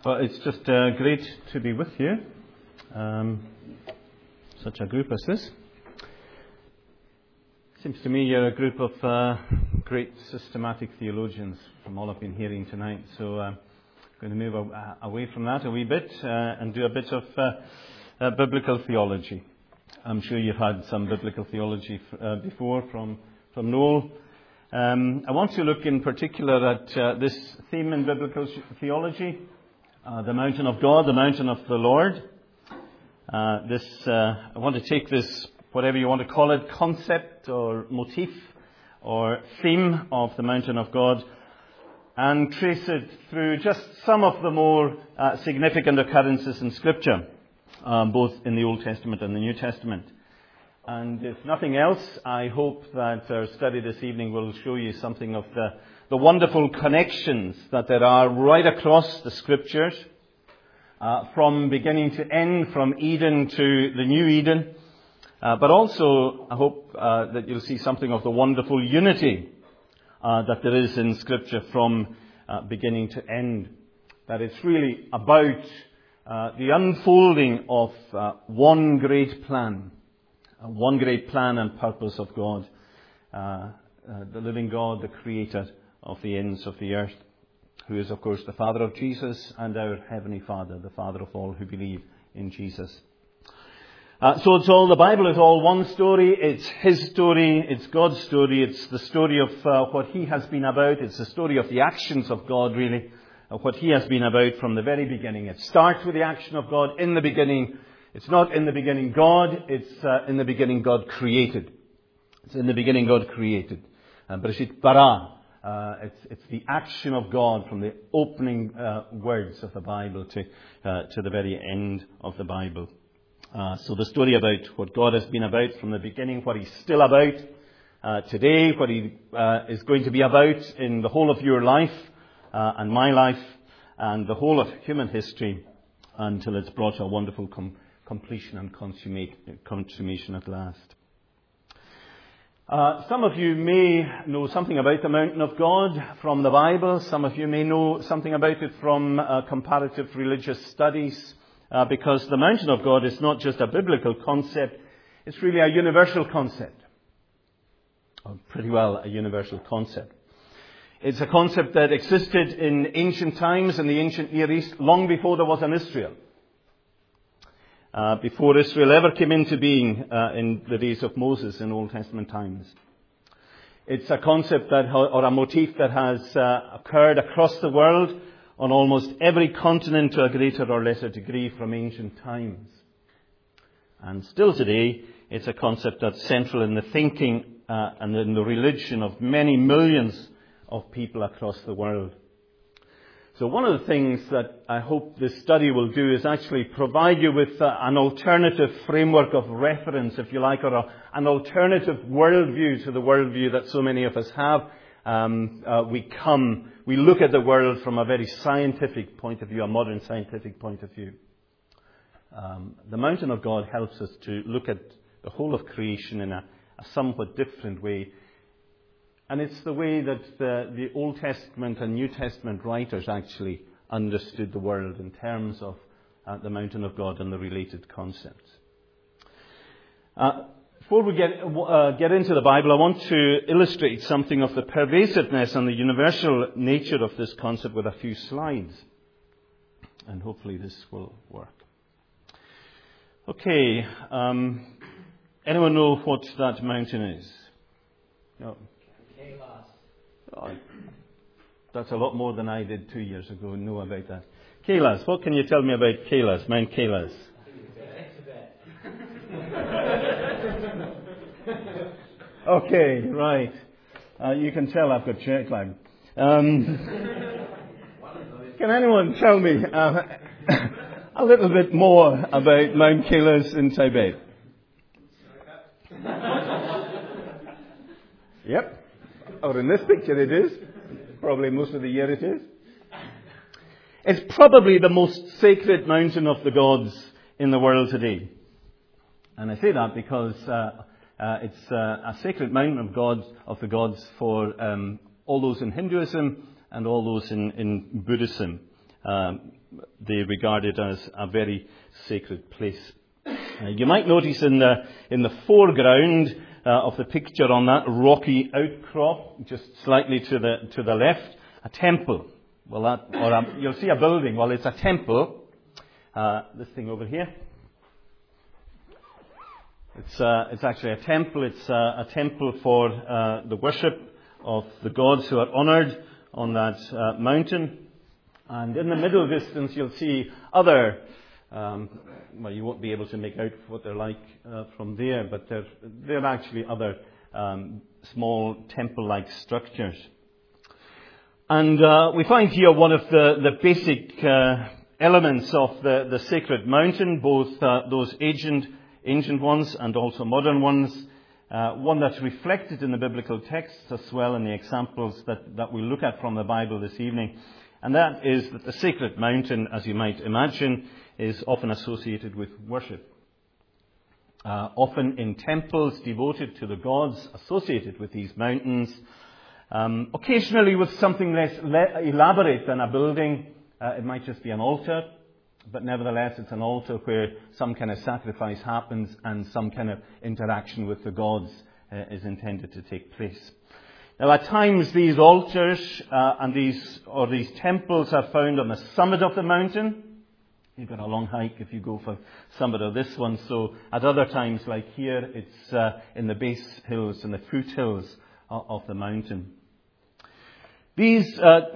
Well, it's just great to be with you. Such a group as this. Seems to me you're a group of great systematic theologians from all I've been hearing tonight. So I'm going to move away from that a wee bit and do a bit of biblical theology. I'm sure you've had some biblical theology before from Noel. I want to look in particular at this theme in biblical theology, the mountain of God, the mountain of the Lord. I want to take this, whatever you want to call it, concept or motif or theme of the mountain of God, and trace it through just some of the more significant occurrences in Scripture, both in the Old Testament and the New Testament. And if nothing else, I hope that our study this evening will show you something of the wonderful connections that there are right across the Scriptures, from beginning to end, from Eden to the New Eden. But also, I hope that you'll see something of the wonderful unity that there is in Scripture from beginning to end. That it's really about the unfolding of one great plan and purpose of God, the living God, the Creator of the ends of the earth, who is, of course, the Father of Jesus and our Heavenly Father, the Father of all who believe in Jesus. So the Bible is all one story. It's His story. It's God's story. It's the story of what He has been about. It's the story of the actions of God, really, of what He has been about from the very beginning. It starts with the action of God in the beginning. It's not in the beginning God, it's in the beginning God created. It's in the beginning God created. Bereshit bara. It's the action of God from the opening words of the Bible to the very end of the Bible. So the story about what God has been about from the beginning, what He's still about today, what He is going to be about in the whole of your life and my life and the whole of human history until it's brought to a wonderful completion and consummation at last. Some of you may know something about the mountain of God from the Bible. Some of you may know something about it from comparative religious studies, because the mountain of God is not just a biblical concept, it's really a universal concept. Or pretty well a universal concept. It's a concept that existed in ancient times, in the ancient Near East, long before there was an Israel. Before Israel ever came into being in the days of Moses in Old Testament times. It's a concept or a motif that has occurred across the world on almost every continent to a greater or lesser degree from ancient times. And still today, it's a concept that's central in the thinking and in the religion of many millions of people across the world. So one of the things that I hope this study will do is actually provide you with an alternative framework of reference, if you like, or an alternative worldview to the worldview that so many of us have. We look at the world from a very scientific point of view, a modern scientific point of view. The mountain of God helps us to look at the whole of creation in a somewhat different way. And it's the way that the Old Testament and New Testament writers actually understood the world in terms of the mountain of God and the related concepts. Before we get into the Bible, I want to illustrate something of the pervasiveness and the universal nature of this concept with a few slides. And hopefully this will work. Okay. Anyone know what that mountain is? No. Oh, that's a lot more than I did 2 years ago, know about that. Kailas, what can you tell me about Kailas, Mount Kailas? Okay, right. You can tell I've got jet lag. Can anyone tell me a little bit more about Mount Kailas in Tibet? Yep. Or in this picture it is. Probably most of the year it is. It's probably the most sacred mountain of the gods in the world today. And I say that because it's a sacred mountain of the gods for all those in Hinduism and all those in Buddhism. they regard it as a very sacred place. You might notice in the foreground of the picture on that rocky outcrop, just slightly to the left, a temple. Well, you'll see a building. Well, it's a temple. This thing over here. It's actually a temple. It's a temple for the worship of the gods who are honoured on that mountain. And in the middle distance, you'll see other. Well, you won't be able to make out what they're like from there, but they're actually other small temple-like structures. And we find here one of the basic elements of the sacred mountain, both those ancient ones and also modern ones, one that's reflected in the biblical texts as well in the examples that we look at from the Bible this evening. And that is that the sacred mountain, as you might imagine, is often associated with worship. Often in temples devoted to the gods associated with these mountains. Occasionally with something less elaborate than a building. It might just be an altar. But nevertheless, it's an altar where some kind of sacrifice happens and some kind of interaction with the gods is intended to take place. Now, at times, these altars and these temples are found on the summit of the mountain. You've got a long hike if you go for summit of this one. So, at other times, like here, it's in the base hills and the foothills of the mountain. These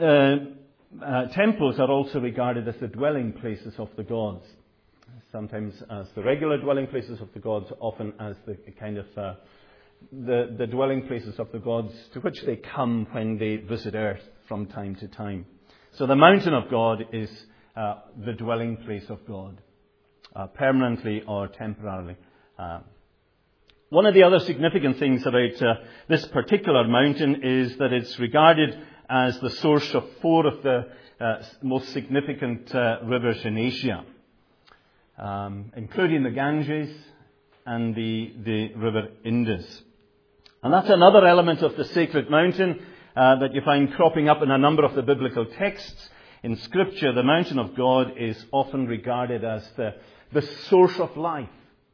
temples are also regarded as the dwelling places of the gods. Sometimes as the regular dwelling places of the gods, often as the kind of the dwelling places of the gods to which they come when they visit earth from time to time. So the mountain of God is the dwelling place of God, permanently or temporarily. One of the other significant things about this particular mountain is that it's regarded as the source of four of the most significant rivers in Asia, including the Ganges and the river Indus. And that's another element of the sacred mountain that you find cropping up in a number of the biblical texts. In Scripture, the mountain of God is often regarded as the source of life,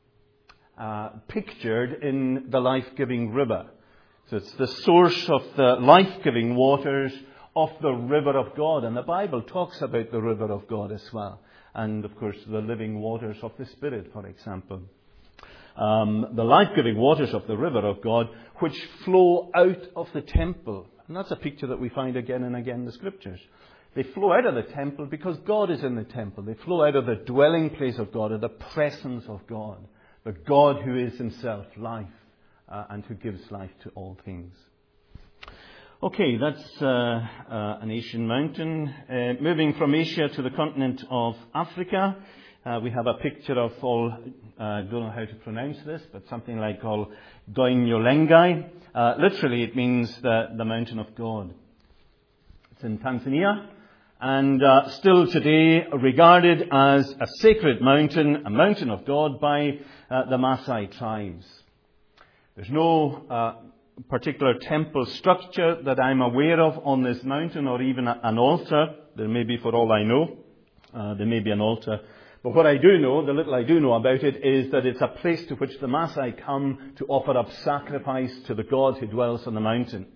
pictured in the life-giving river. So it's the source of the life-giving waters of the river of God. And the Bible talks about the river of God as well. And, of course, the living waters of the Spirit, for example. The life-giving waters of the river of God, which flow out of the temple. And that's a picture that we find again and again in the Scriptures. They flow out of the temple because God is in the temple. They flow out of the dwelling place of God, or the presence of God. The God who is himself life. And who gives life to all things. Okay, that's an Asian mountain. Moving from Asia to the continent of Africa, we have a picture of I don't know how to pronounce this, but something like called Goinyolengai. Literally, it means the mountain of God. It's in Tanzania, and still today regarded as a sacred mountain, a mountain of God by the Maasai tribes. There's no particular temple structure that I'm aware of on this mountain, or even an altar. There may be, for all I know. There may be an altar. But what I do know, the little I do know about it, is that it's a place to which the Maasai come to offer up sacrifice to the God who dwells on the mountain.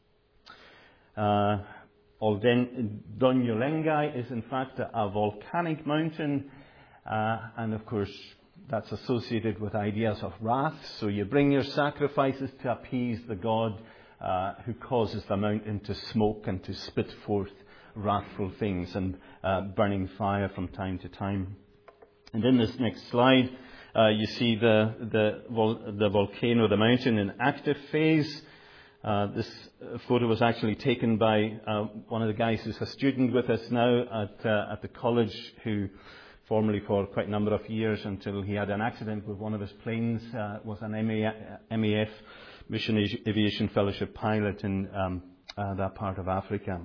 Goinyolengai is in fact a volcanic mountain, and of course that's associated with ideas of wrath. So you bring your sacrifices to appease the God who causes the mountain to smoke and to spit forth wrathful things and burning fire from time to time. And in this next slide, you see the volcano, the mountain in active phase. This photo was actually taken by one of the guys who's a student with us now at the college, who formerly for quite a number of years, until he had an accident with one of his planes, was an MAF, Mission Aviation Fellowship pilot in that part of Africa.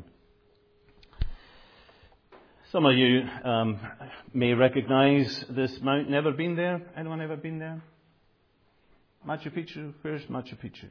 Some of you may recognize this mountain. Ever been there? Anyone ever been there? Machu Picchu? Where's Machu Picchu?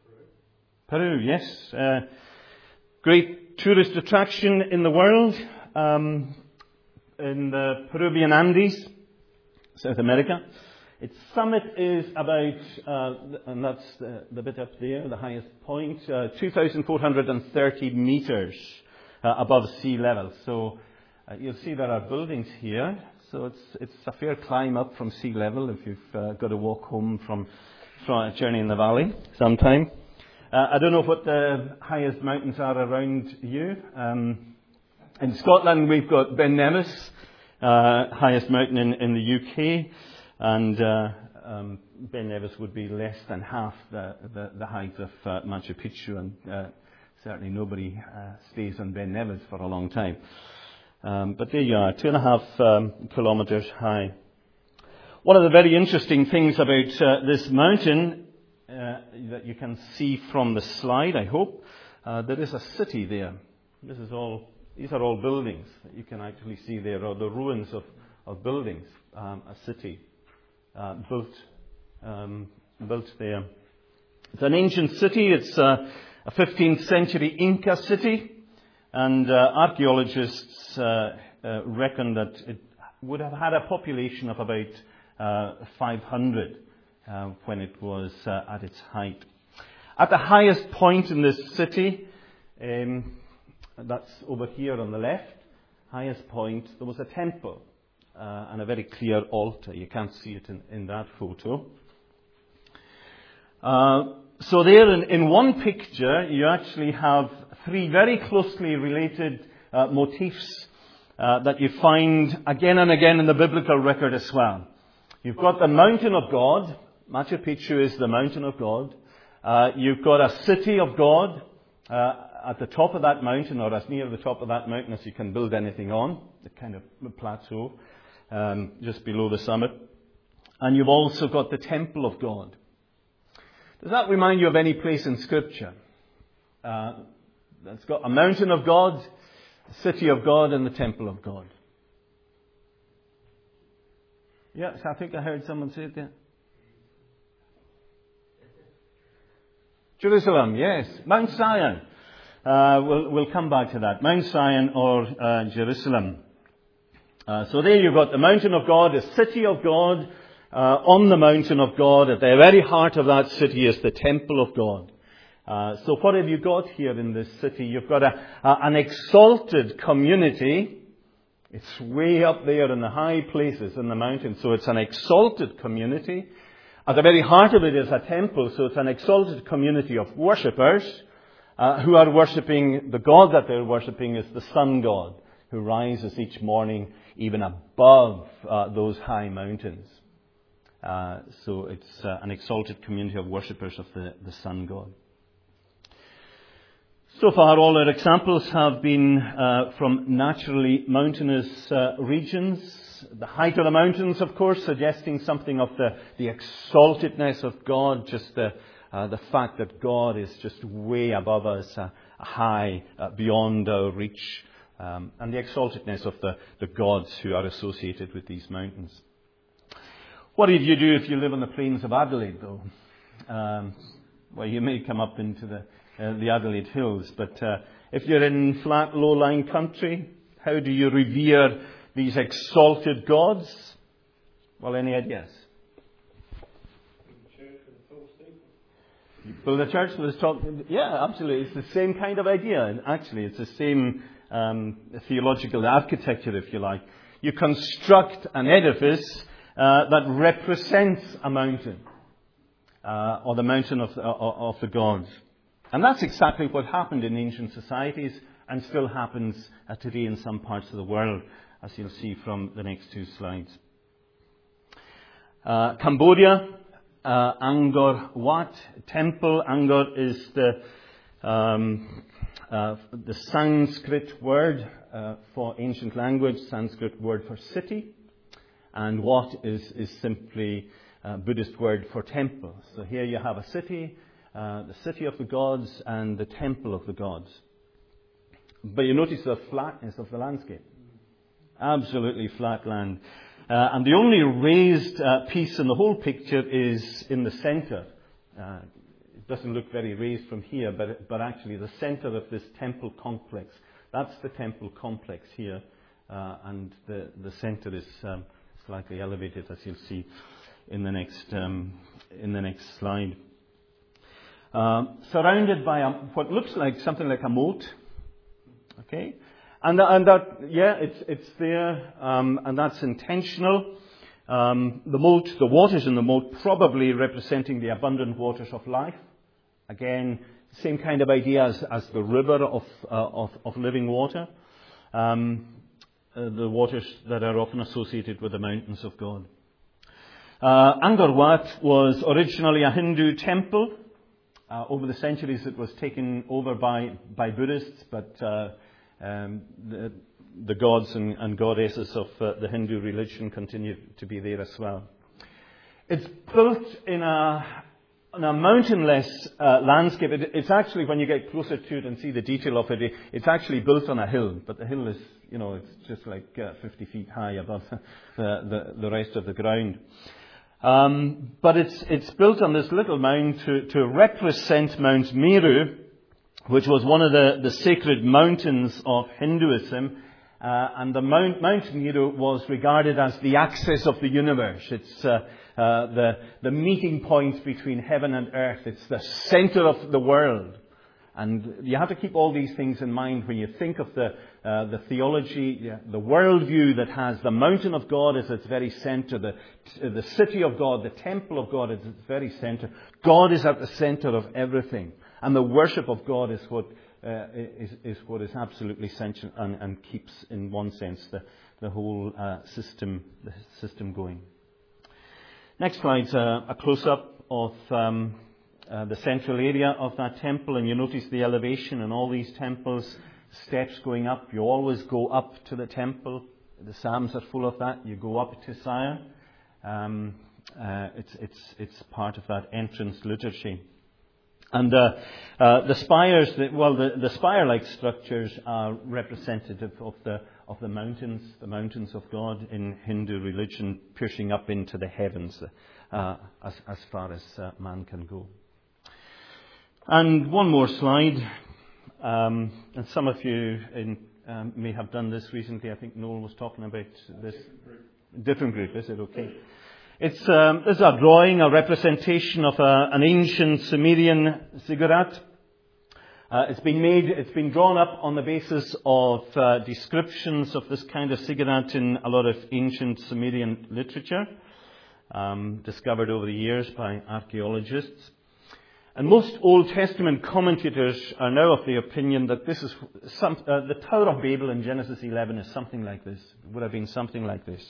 Peru, yes. Great tourist attraction in the world. in the Peruvian Andes, South America. Its summit is about, and that's the bit up there, the highest point, 2,430 meters above sea level. So you'll see there are buildings here. So it's a fair climb up from sea level if you've got to walk home from a journey in the valley sometime. I don't know what the highest mountains are around you. In Scotland, we've got Ben Nevis, highest mountain in the UK, and Ben Nevis would be less than half the height of Machu Picchu, and certainly nobody stays on Ben Nevis for a long time. But there you are, 2.5 kilometres high. One of the very interesting things about this mountain that you can see from the slide, I hope, there is a city there. These are all buildings that you can actually see there, or the ruins of buildings, a city built there. It's an ancient city. It's a 15th century Inca city. And archaeologists reckon that it would have had a population of about 500 when it was at its height. At the highest point in this city, that's over here on the left, highest point, there was a temple and a very clear altar. You can't see it in that photo. So there in one picture, you actually have three very closely related motifs that you find again and again in the biblical record as well. You've got the mountain of God. Machu Picchu is the mountain of God. You've got a city of God at the top of that mountain, or as near the top of that mountain as you can build anything on, the kind of plateau just below the summit. And you've also got the temple of God. Does that remind you of any place in Scripture that's got a mountain of God, a city of God, and the temple of God? Yes, I think I heard someone say it there. Jerusalem, yes. Mount Zion. We'll come back to that. Mount Zion or Jerusalem. So there you've got the mountain of God, the city of God. On the mountain of God, at the very heart of that city is the temple of God. So what have you got here in this city? You've got an exalted community. It's way up there in the high places in the mountain. So it's an exalted community. At the very heart of it is a temple. So it's an exalted community of worshippers who are worshipping the God that they're worshipping is the sun god, who rises each morning even above those high mountains. So it's an exalted community of worshippers of the sun god. So far, all our examples have been from naturally mountainous regions. The height of the mountains, of course, suggesting something of the exaltedness of God, just the fact that God is just way above us, high, beyond our reach, and the exaltedness of the gods who are associated with these mountains. What do you do if you live on the plains of Adelaide, though? Well, you may come up into the Adelaide Hills, but if you're in flat, low-lying country, how do you revere these exalted gods? Well, any ideas? You build a church with a tall. Yeah, absolutely. It's the same kind of idea. And actually, it's the same theological architecture, if you like. You construct an edifice that represents a mountain, or the mountain of the gods. And that's exactly what happened in ancient societies and still happens today in some parts of the world, as you'll see from the next two slides. Cambodia, Angkor Wat Temple. Angkor is the Sanskrit word for ancient language, Sanskrit word for city. And Wat is simply a Buddhist word for temple. So here you have a city, the city of the gods and the temple of the gods. But you notice the flatness of the landscape. Absolutely flat land. And the only raised piece in the whole picture is in the center. It doesn't look very raised from here, but actually the center of this temple complex That's the temple complex here, and the center is slightly elevated, as you'll see in the next slide. Surrounded by what looks like something like a moat. Okay, and that it's there, and that's intentional. The moat, the waters in the moat, probably representing the abundant waters of life. Again, same kind of idea as the river of living water. The waters that are often associated with the mountains of God. Angkor Wat was originally a Hindu temple. Over the centuries it was taken over by Buddhists, but the gods and goddesses of the Hindu religion continue to be there as well. It's built in a mountainless landscape. It's actually, when you get closer to it and see the detail of it, it's actually built on a hill, but the hill is, it's just like 50 feet high above the rest of the ground. But it's built on this little mound to represent Mount Meru, which was one of the sacred mountains of Hinduism. And the Mount Meru was regarded as the axis of the universe. It's the meeting point between heaven and earth. It's the center of the world. And you have to keep all these things in mind when you think of the theology, the worldview that has the mountain of God as its very center, the city of God, the temple of God as its very center. God is at the center of everything. And the worship of God is what is absolutely essential and keeps, in one sense, the whole system going. Next slide's a close-up of the central area of that temple, and you notice the elevation in all these temples, steps going up. You always go up to the temple. The Psalms are full of that. You go up to Zion. It's part of that entrance liturgy. And the spires, the spire-like structures are representative of the mountains of God in Hindu religion, piercing up into the heavens as far as man can go. And one more slide. And some of you may have done this recently. I think Noel was talking about this. Different group, is it? Okay. It's a drawing, a representation of an ancient Sumerian ziggurat. It's been drawn up on the basis of descriptions of this kind of ziggurat in a lot of ancient Sumerian literature, discovered over the years by archaeologists. And most Old Testament commentators are now of the opinion that this is the Tower of Babel in Genesis 11 is something like this. It would have been something like this.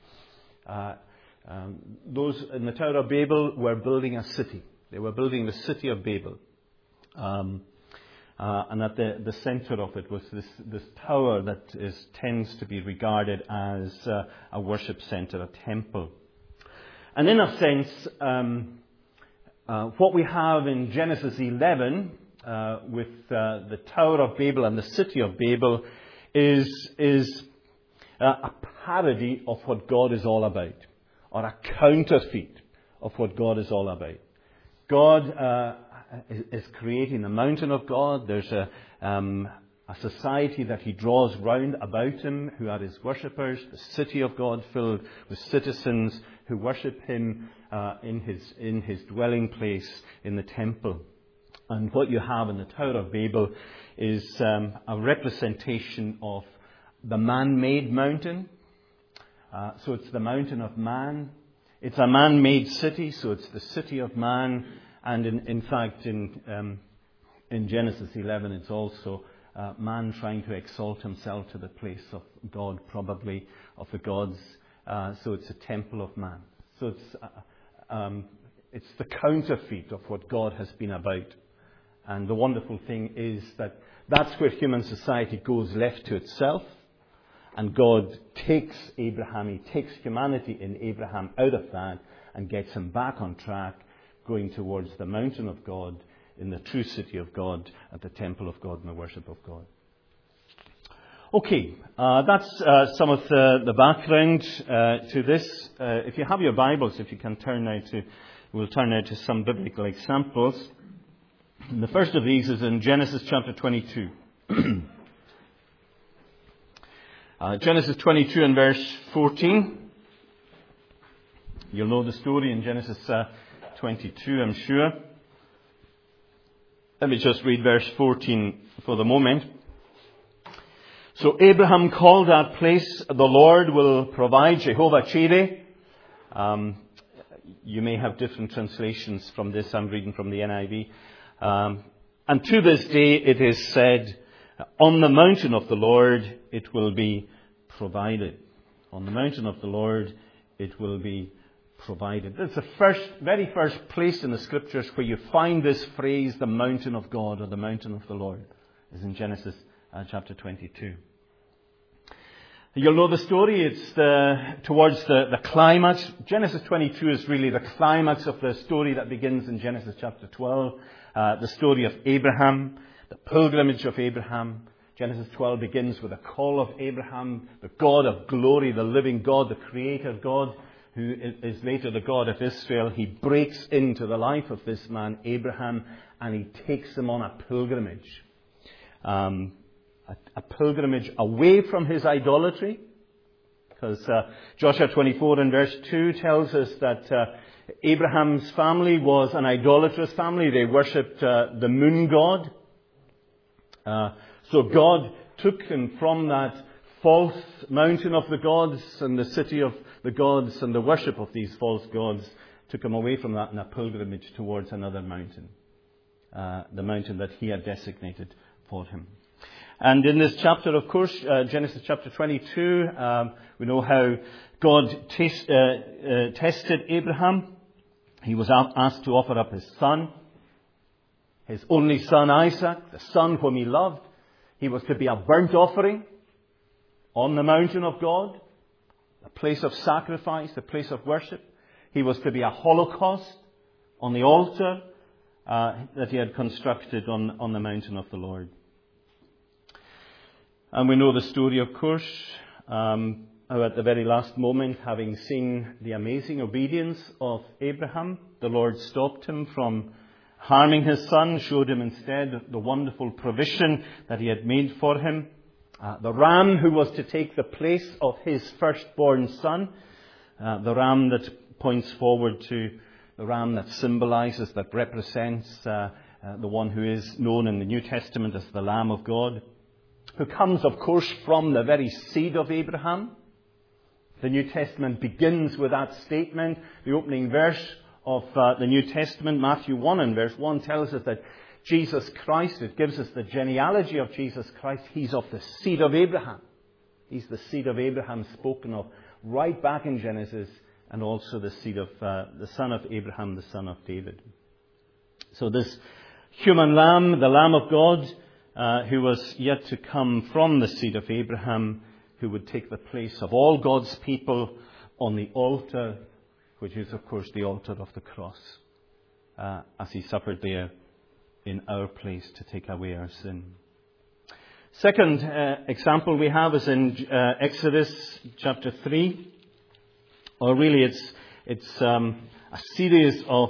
Those in the Tower of Babel were building a city. They were building the city of Babel. And at the center of it was this tower that tends to be regarded as a worship center, a temple. And in a sense, what we have in Genesis 11 with the Tower of Babel and the city of Babel is a parody of what God is all about, or a counterfeit of what God is all about. God is creating the mountain of God. There's a society that He draws round about Him who are His worshippers, the city of God filled with citizens who worship Him in His dwelling place in the temple. And what you have in the Tower of Babel is a representation of the man-made mountain. So it's the mountain of man. It's a man-made city, so it's the city of man. And in fact, in Genesis 11, it's also man trying to exalt himself to the place of God, probably of the gods. So it's a temple of man. So it's the counterfeit of what God has been about. And the wonderful thing is that that's where human society goes left to itself. And God takes Abraham, He takes humanity in Abraham out of that and gets him back on track, going towards the mountain of God, in the true city of God, at the temple of God and the worship of God. Okay, that's some of the background to this. If you have your Bibles, if you can we'll turn now to some biblical examples. And the first of these is in Genesis chapter 22. Genesis 22 and verse 14. You'll know the story in Genesis 22, I'm sure. Let me just read verse 14 for the moment. So Abraham called that place, the Lord will provide, Jehovah Jireh. You may have different translations from this. I'm reading from the NIV. And to this day it is said, on the mountain of the Lord it will be provided. On the mountain of the Lord it will be provided. That's the very first place in the Scriptures where you find this phrase, the mountain of God or the mountain of the Lord, is in Genesis chapter 22. You'll know the story. It's towards the climax. Genesis 22 is really the climax of the story that begins in Genesis chapter 12. The story of Abraham, the pilgrimage of Abraham. Genesis 12 begins with a call of Abraham, the God of glory, the living God, the creator God, who is later the God of Israel. He breaks into the life of this man, Abraham, and he takes him on a pilgrimage. A pilgrimage away from his idolatry. Because Joshua 24 and verse 2 tells us that Abraham's family was an idolatrous family. They worshipped the moon god. So God took him from that false mountain of the gods and the city of the gods and the worship of these false gods, took him away from that in a pilgrimage towards another mountain. The mountain that he had designated for him. And in this chapter, of course, Genesis chapter 22, we know how God tested Abraham. He was asked to offer up his son, his only son Isaac, the son whom he loved. He was to be a burnt offering on the mountain of God, a place of sacrifice, a place of worship. He was to be a holocaust on the altar that he had constructed on the mountain of the Lord. And we know the story, of course, how at the very last moment, having seen the amazing obedience of Abraham, the Lord stopped him from harming his son, showed him instead the wonderful provision that he had made for him. The ram who was to take the place of his firstborn son, the ram that points forward to the ram that symbolizes, that represents the one who is known in the New Testament as the Lamb of God, who comes, of course, from the very seed of Abraham. The New Testament begins with that statement. The opening verse of the New Testament, Matthew 1 and verse 1, tells us that Jesus Christ, it gives us the genealogy of Jesus Christ. He's of the seed of Abraham. He's the seed of Abraham spoken of right back in Genesis, and also the seed of the son of Abraham, the son of David. So this human lamb, the Lamb of God, who was yet to come from the seed of Abraham, who would take the place of all God's people on the altar, which is, of course, the altar of the cross, as he suffered there in our place to take away our sin. Second example we have is in Exodus chapter 3. Or really it's a series of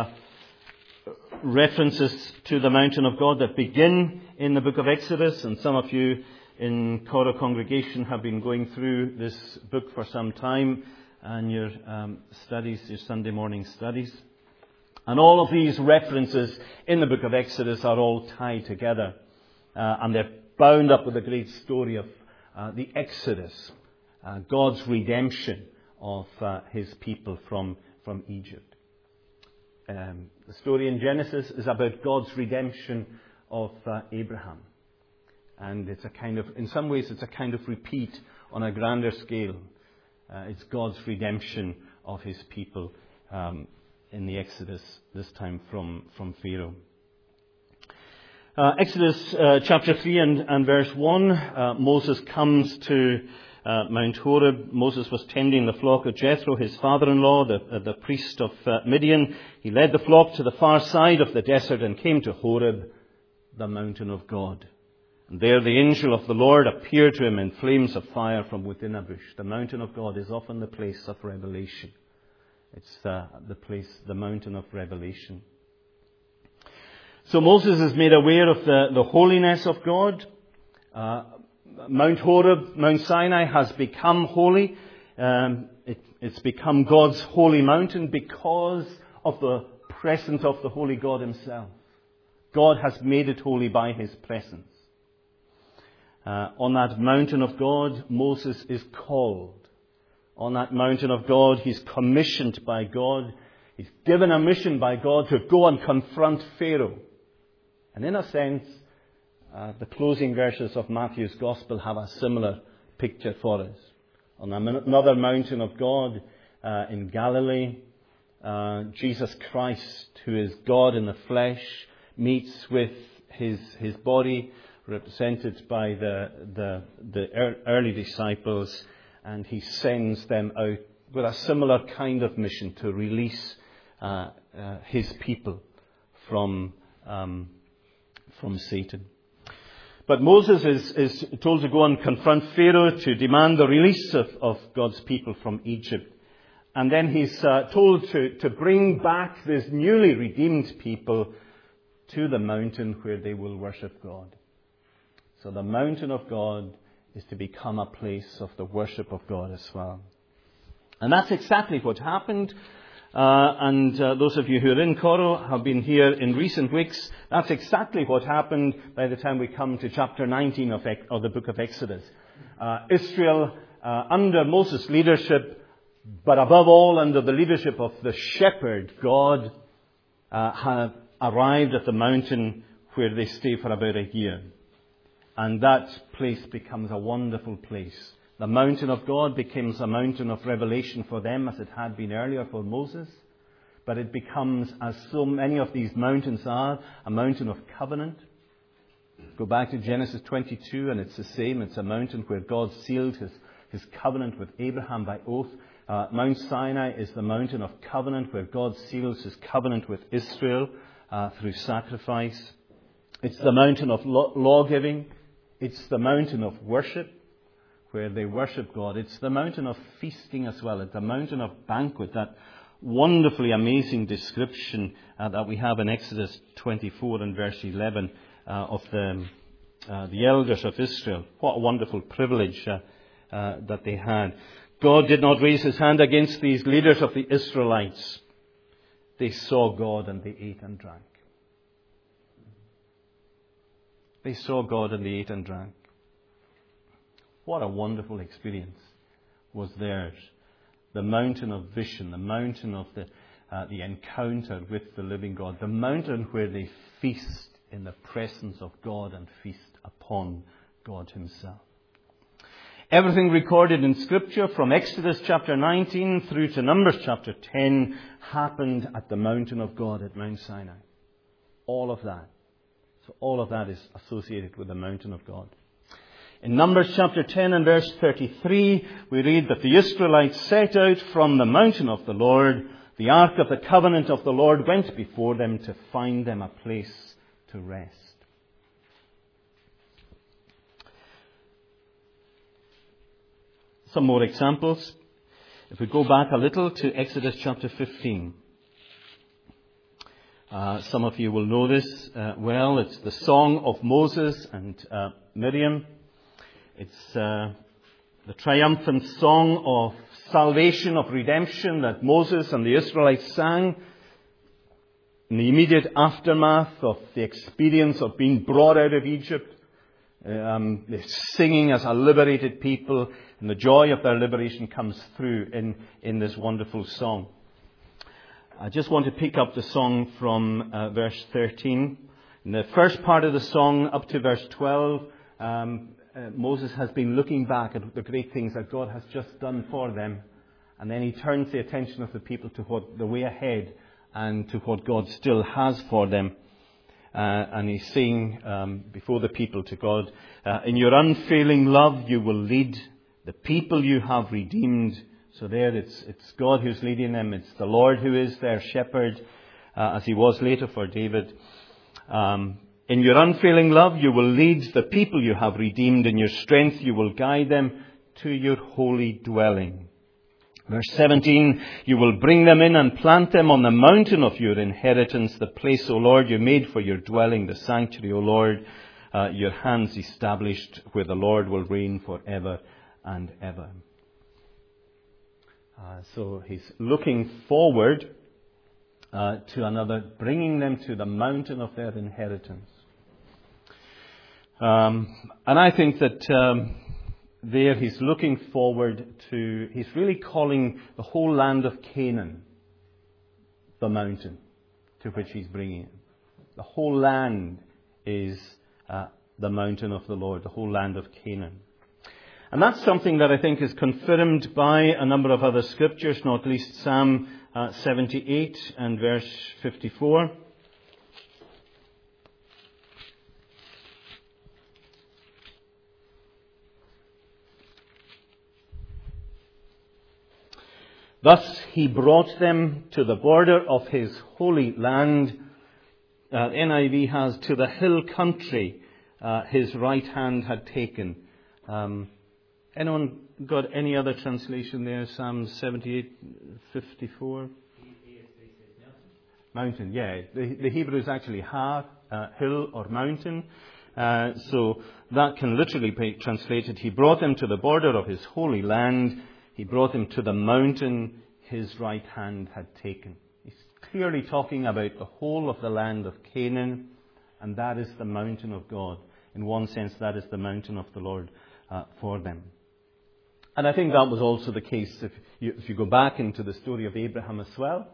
references to the mountain of God that begin in the book of Exodus. And some of you in Cora congregation have been going through this book for some time and your studies, your Sunday morning studies. And all of these references in the book of Exodus are all tied together. And they're bound up with the great story of the Exodus, God's redemption of his people from Egypt. The story in Genesis is about God's redemption of Abraham. And it's in some ways, it's a kind of repeat on a grander scale. It's God's redemption of his people in the Exodus, this time from Pharaoh. Exodus chapter 3 and verse 1, Moses comes to Mount Horeb. Moses was tending the flock of Jethro, his father-in-law, the priest of Midian. He led the flock to the far side of the desert and came to Horeb, the mountain of God. And there the angel of the Lord appeared to him in flames of fire from within a bush. The mountain of God is often the place of revelation. It's the mountain of revelation. So Moses is made aware of the holiness of God. Mount Horeb, Mount Sinai, has become holy. It's become God's holy mountain because of the presence of the holy God himself. God has made it holy by his presence. On that mountain of God, Moses is called. On that mountain of God, he's commissioned by God. He's given a mission by God to go and confront Pharaoh. And in a sense, the closing verses of Matthew's Gospel have a similar picture for us. On another mountain of God in Galilee, Jesus Christ, who is God in the flesh, meets with his body, represented by the early disciples, and he sends them out with a similar kind of mission to release his people from Satan. But Moses is told to go and confront Pharaoh to demand the release of God's people from Egypt. And then he's told to bring back this newly redeemed people to the mountain where they will worship God. So the mountain of God is to become a place of the worship of God as well. And that's exactly what happened. And those of you who are in Coro have been here in recent weeks. That's exactly what happened by the time we come to chapter 19 of the book of Exodus. Israel, under Moses' leadership, but above all under the leadership of the shepherd, God, had arrived at the mountain where they stay for about a year. And that place becomes a wonderful place. The mountain of God becomes a mountain of revelation for them, as it had been earlier for Moses. But it becomes, as so many of these mountains are, a mountain of covenant. Go back to Genesis 22 and it's the same. It's a mountain where God sealed his covenant with Abraham by oath. Mount Sinai is the mountain of covenant where God seals his covenant with Israel through sacrifice. It's the mountain of law-giving. It's the mountain of worship, where they worship God. It's the mountain of feasting as well. It's the mountain of banquet, that wonderfully amazing description that we have in Exodus 24 and verse 11 of the elders of Israel. What a wonderful privilege that they had. God did not raise his hand against these leaders of the Israelites. They saw God and they ate and drank. They saw God and they ate and drank. What a wonderful experience was theirs. The mountain of vision, the mountain of the encounter with the living God, the mountain where they feast in the presence of God and feast upon God himself. Everything recorded in Scripture from Exodus chapter 19 through to Numbers chapter 10 happened at the mountain of God at Mount Sinai. All of that. So all of that is associated with the mountain of God. In Numbers chapter 10 and verse 33, we read that the Israelites set out from the mountain of the Lord. The ark of the covenant of the Lord went before them to find them a place to rest. Some more examples. If we go back a little to Exodus chapter 15. Some of you will know this well. It's the song of Moses and Miriam. It's the triumphant song of salvation, of redemption that Moses and the Israelites sang in the immediate aftermath of the experience of being brought out of Egypt. They're singing as a liberated people, and the joy of their liberation comes through in this wonderful song. I just want to pick up the song from verse 13. In the first part of the song, up to verse 12, Moses has been looking back at the great things that God has just done for them. And then he turns the attention of the people to the way ahead and to what God still has for them. And he's saying before the people to God, in your unfailing love you will lead the people you have redeemed. So there it's God who's leading them. It's the Lord who is their shepherd, as he was later for David. In your unfailing love you will lead the people you have redeemed. In your strength you will guide them to your holy dwelling. Verse 17, you will bring them in and plant them on the mountain of your inheritance, the place, O Lord, you made for your dwelling, the sanctuary, O Lord, your hands established, where the Lord will reign forever and ever. So he's looking forward to another, bringing them to the mountain of their inheritance. And I think that there he's looking forward to, he's really calling the whole land of Canaan the mountain to which he's bringing it. The whole land is the mountain of the Lord, the whole land of Canaan. And that's something that I think is confirmed by a number of other scriptures, not least Psalm 78 and verse 54. Thus he brought them to the border of his holy land. NIV has, to the hill country his right hand had taken. Anyone got any other translation there? Psalm 78, 54? Mountain, yeah. The Hebrew is actually har, hill or mountain. So that can literally be translated, he brought them to the border of his holy land. He brought them to the mountain his right hand had taken. He's clearly talking about the whole of the land of Canaan, and that is the mountain of God. In one sense, that is the mountain of the Lord for them. And I think that was also the case if you go back into the story of Abraham as well.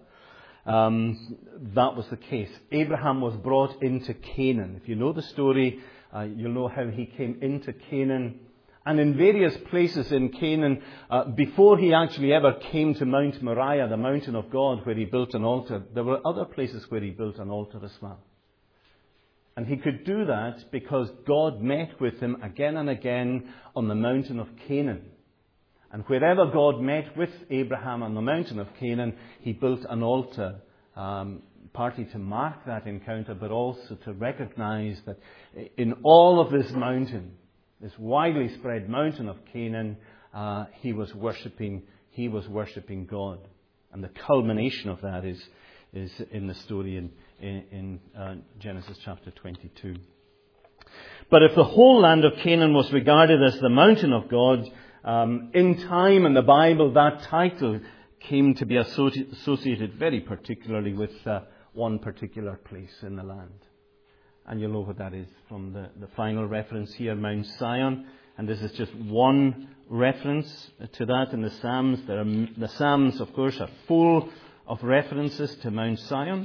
That was the case. Abraham was brought into Canaan. If you know the story, you'll know how he came into Canaan. And in various places in Canaan, before he actually ever came to Mount Moriah, the mountain of God, where he built an altar, there were other places where he built an altar as well. And he could do that because God met with him again and again on the mountain of Canaan. And wherever God met with Abraham on the mountain of Canaan, he built an altar, partly to mark that encounter, but also to recognize that in all of this mountain, this widely spread mountain of Canaan, he was worshipping God. And the culmination of that is in the story in Genesis chapter 22. But if the whole land of Canaan was regarded as the mountain of God, in time in the Bible, that title came to be associated very particularly with one particular place in the land. And you'll know what that is from the final reference here, Mount Zion. And this is just one reference to that in the Psalms. The Psalms, of course, are full of references to Mount Zion.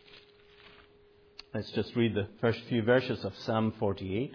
Let's just read the first few verses of Psalm 48.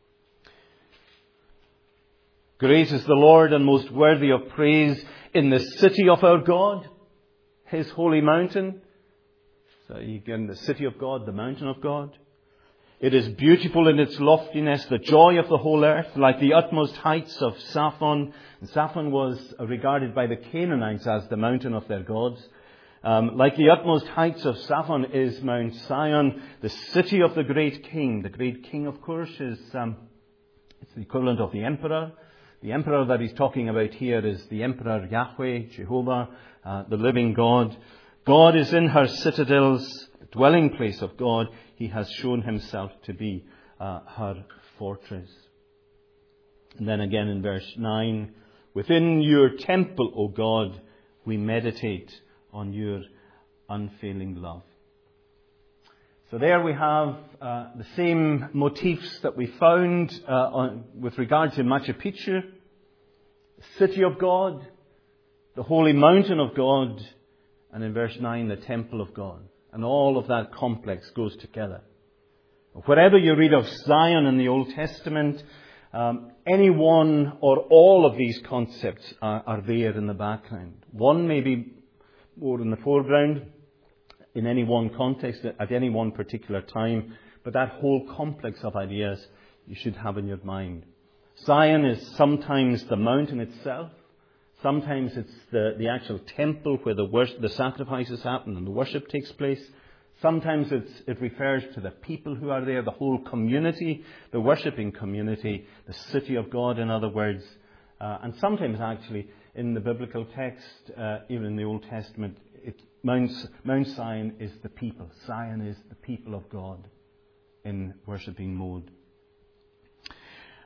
Great is the Lord and most worthy of praise in the city of our God, his holy mountain. So again, the city of God, the mountain of God. It is beautiful in its loftiness, the joy of the whole earth, like the utmost heights of Zaphon. And Zaphon was regarded by the Canaanites as the mountain of their gods. Like the utmost heights of Zaphon is Mount Zion, the city of the great king. The great king, of course, is it's the equivalent of the emperor. The emperor that he's talking about here is the emperor Yahweh, Jehovah, the living God. God is in her citadels, the dwelling place of God. He has shown himself to be her fortress. And then again in verse 9, within your temple, O God, we meditate on your unfailing love. So there we have the same motifs that we found with regard to Machu Picchu, the city of God, the holy mountain of God, and in verse 9, the temple of God. And all of that complex goes together. Wherever you read of Zion in the Old Testament, any one or all of these concepts are there in the background. One may be more in the foreground in any one context at any one particular time, but that whole complex of ideas you should have in your mind. Zion is sometimes the mountain itself. Sometimes it's the actual temple where the sacrifices happen and the worship takes place. Sometimes it refers to the people who are there, the whole community, the worshipping community, the city of God, in other words. And sometimes actually in the biblical text, even in the Old Testament, Mount Zion is the people. Zion is the people of God in worshipping mode.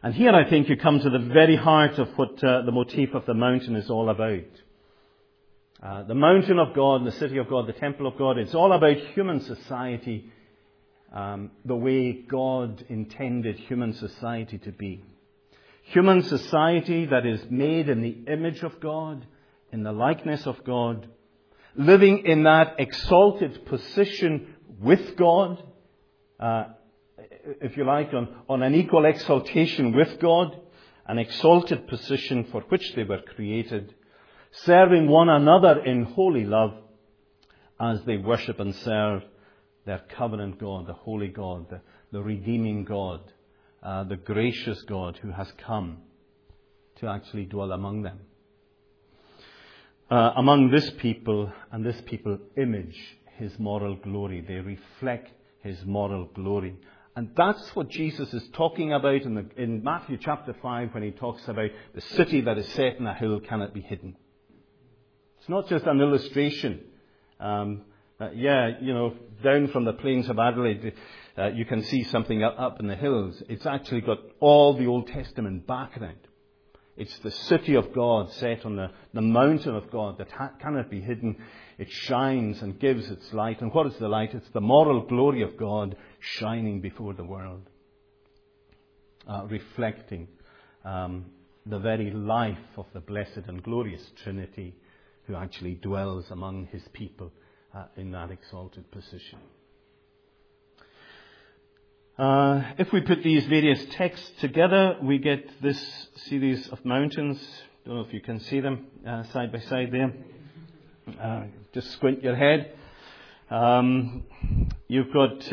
And here I think you come to the very heart of what the motif of the mountain is all about. The mountain of God, the city of God, the temple of God, it's all about human society, the way God intended human society to be. Human society that is made in the image of God, in the likeness of God, living in that exalted position with God, if you like, on an equal exaltation with God, an exalted position for which they were created, serving one another in holy love as they worship and serve their covenant God, the holy God, the redeeming God, the gracious God who has come to actually dwell among them. Among this people, and this people image His moral glory. They reflect His moral glory. And that's what Jesus is talking about in Matthew chapter 5 when He talks about the city that is set on a hill cannot be hidden. It's not just an illustration. Down from the plains of Adelaide, you can see something up in the hills. It's actually got all the Old Testament background. It's the city of God set on the mountain of God that cannot be hidden. It shines and gives its light. And what is the light? It's the moral glory of God shining before the world, reflecting the very life of the blessed and glorious Trinity who actually dwells among His people in that exalted position. If we put these various texts together, we get this series of mountains. Don't know if you can see them side by side there. Just squint your head. You've got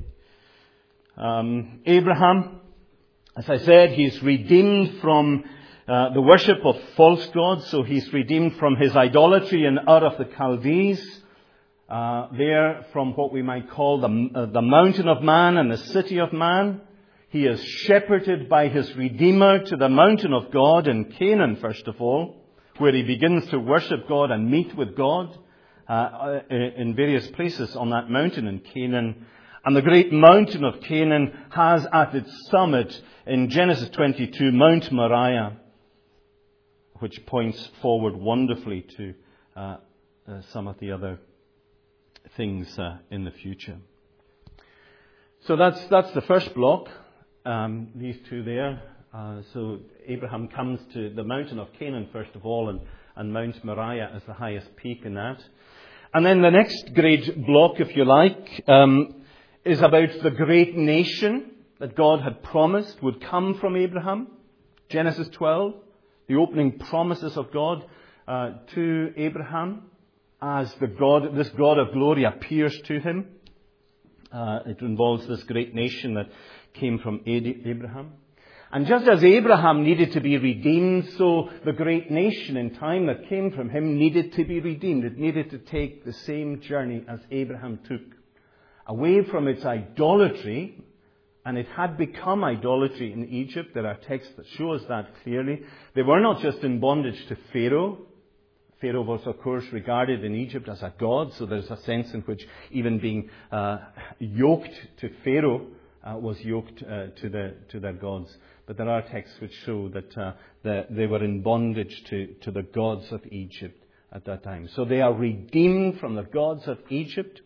Abraham. As I said, he's redeemed from the worship of false gods. So he's redeemed from his idolatry in Ur of the Chaldees. There from what we might call the mountain of man and the city of man. He is shepherded by his Redeemer to the mountain of God in Canaan, first of all, where he begins to worship God and meet with God in various places on that mountain in Canaan. And the great mountain of Canaan has at its summit in Genesis 22 Mount Moriah, which points forward wonderfully to some of the other things in the future. So that's the first block, these two there. So Abraham comes to the mountain of Canaan first of all, and Mount Moriah as the highest peak in that. And then the next great block, if you like, is about the great nation that God had promised would come from Abraham. Genesis 12, the opening promises of God to Abraham as this God of glory appears to him. It involves this great nation that came from Abraham. And just as Abraham needed to be redeemed, so the great nation in time that came from him needed to be redeemed. It needed to take the same journey as Abraham took, away from its idolatry. And it had become idolatry in Egypt. There are texts that show us that clearly. They were not just in bondage to Pharaoh. Pharaoh was, of course, regarded in Egypt as a god, so there's a sense in which even being yoked to Pharaoh was yoked to their gods. But there are texts which show that they were in bondage to the gods of Egypt at that time. So they are redeemed from the gods of Egypt,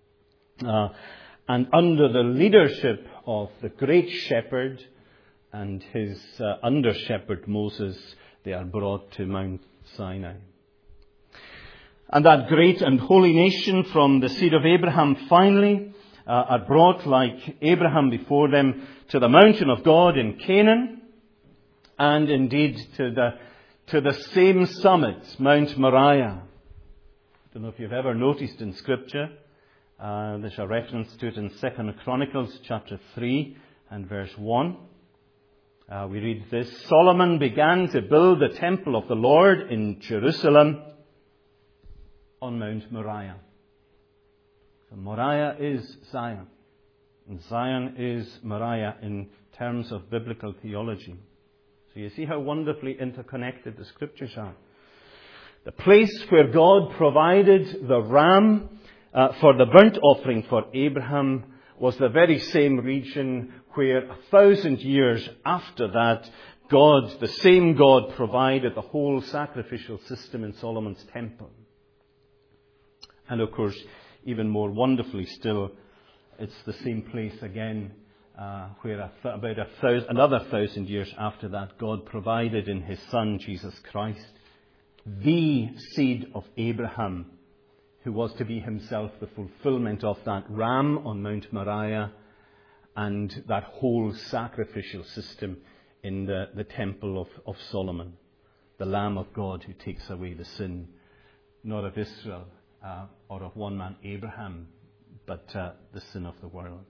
and under the leadership of the great shepherd and his under-shepherd Moses, they are brought to Mount Sinai. And that great and holy nation from the seed of Abraham finally are brought, like Abraham before them, to the mountain of God in Canaan, and indeed to the same summit, Mount Moriah. I don't know if you've ever noticed in Scripture, there's a reference to it in 2 Chronicles chapter 3 and verse 1. We read this: Solomon began to build the temple of the Lord in Jerusalem on Mount Moriah. So Moriah is Zion, and Zion is Moriah in terms of biblical theology. So you see how wonderfully interconnected the Scriptures are. The place where God provided the ram for the burnt offering for Abraham was the very same region where 1,000 years after that, God, the same God, provided the whole sacrificial system in Solomon's temple. And of course, even more wonderfully still, it's the same place again where another 1,000 years after that, God provided in His Son, Jesus Christ, the seed of Abraham, who was to be himself the fulfillment of that ram on Mount Moriah and that whole sacrificial system in the temple of Solomon. The Lamb of God who takes away the sin, not of Israel or of one man, Abraham, but the sin of the world.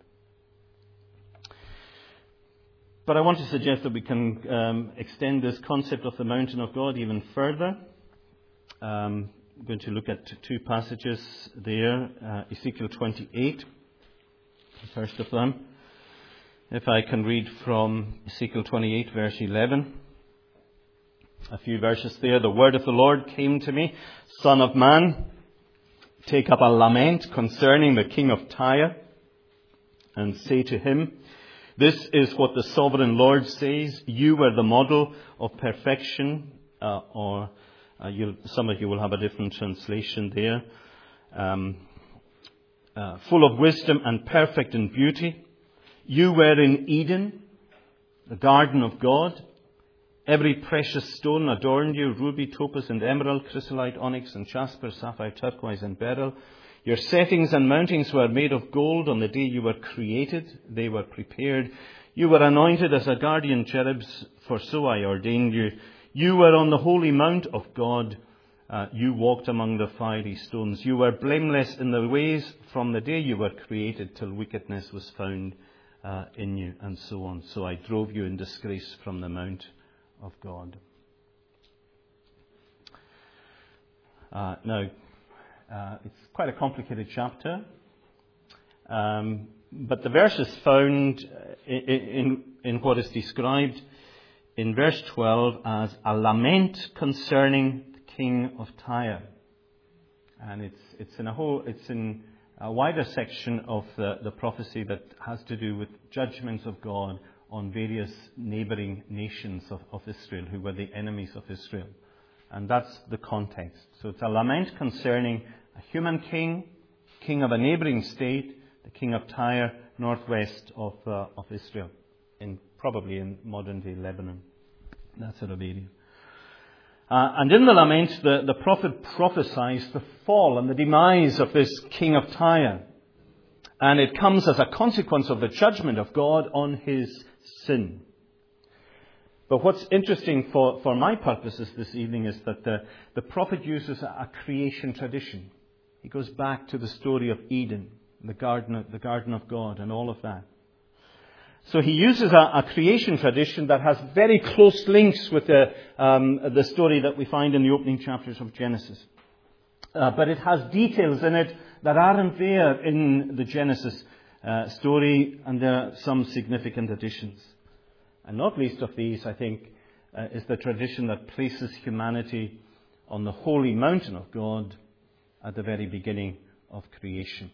But I want to suggest that we can extend this concept of the mountain of God even further. I'm going to look at two passages there. Ezekiel 28, the first of them. If I can read from Ezekiel 28, verse 11. A few verses there. The word of the Lord came to me, Son of man, take up a lament concerning the king of Tyre, and say to him, this is what the sovereign Lord says. You were the model of perfection, some of you will have a different translation there. Full of wisdom and perfect in beauty. You were in Eden, the garden of God. Every precious stone adorned you, ruby, topaz and emerald, chrysolite, onyx and jasper, sapphire, turquoise and beryl. Your settings and mountings were made of gold on the day you were created. They were prepared. You were anointed as a guardian cherubs, for so I ordained you. You were on the holy mount of God. You walked among the fiery stones. You were blameless in the ways from the day you were created till wickedness was found in you, and so on. So I drove you in disgrace from the mount of God. Now, it's quite a complicated chapter, but the verse is found in what is described in verse 12 as a lament concerning the king of Tyre, and it's in a wider section of the prophecy that has to do with judgments of God on various neighbouring nations of Israel who were the enemies of Israel. And that's the context. So it's a lament concerning a human king of a neighbouring state, the king of Tyre, northwest of Israel, probably in modern-day Lebanon, that sort of area. And in the lament, the prophet prophesies the fall and the demise of this king of Tyre. And it comes as a consequence of the judgment of God on his sin. But what's interesting for my purposes this evening is that the prophet uses a creation tradition. He goes back to the story of Eden, the garden of God and all of that. So he uses a creation tradition that has very close links with the story that we find in the opening chapters of Genesis. But it has details in it that aren't there in the Genesis story, and there are some significant additions. And not least of these, I think, is the tradition that places humanity on the holy mountain of God at the very beginning of creation.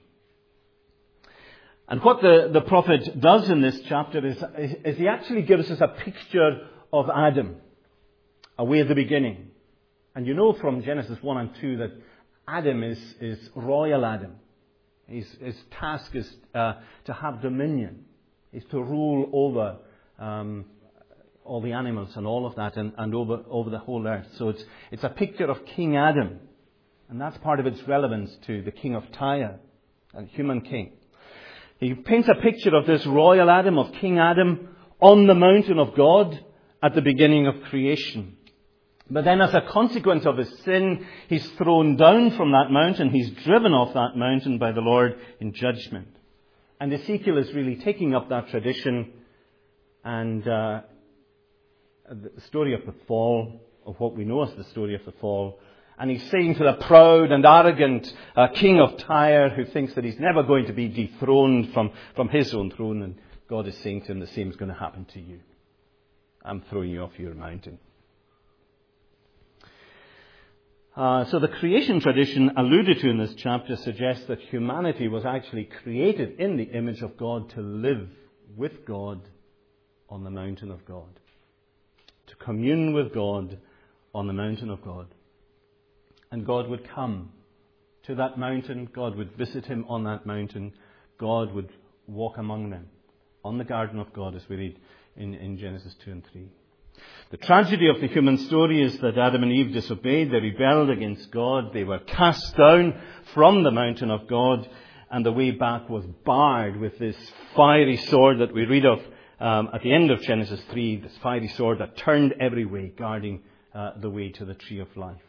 And what the prophet does in this chapter is he actually gives us a picture of Adam, away at the beginning. And you know from Genesis 1 and 2 that Adam is royal Adam. His task is to have dominion, is to rule over all the animals and all of that, and over the whole earth. So it's a picture of King Adam, and that's part of its relevance to the king of Tyre, a human king. He paints a picture of this royal Adam, of King Adam, on the mountain of God at the beginning of creation. But then as a consequence of his sin, he's thrown down from that mountain. He's driven off that mountain by the Lord in judgment. And Ezekiel is really taking up that tradition and the story of the fall, of what we know as the story of the fall. And he's saying to the proud and arrogant king of Tyre, who thinks that he's never going to be dethroned from his own throne, and God is saying to him, the same is going to happen to you. I'm throwing you off your mountain. So the creation tradition alluded to in this chapter suggests that humanity was actually created in the image of God to live with God on the mountain of God, to commune with God on the mountain of God. And God would come to that mountain, God would visit him on that mountain, God would walk among them on the garden of God, as we read in Genesis 2 and 3. The tragedy of the human story is that Adam and Eve disobeyed, they rebelled against God, they were cast down from the mountain of God, and the way back was barred with this fiery sword that we read of at the end of Genesis 3, this fiery sword that turned every way, guarding the way to the tree of life.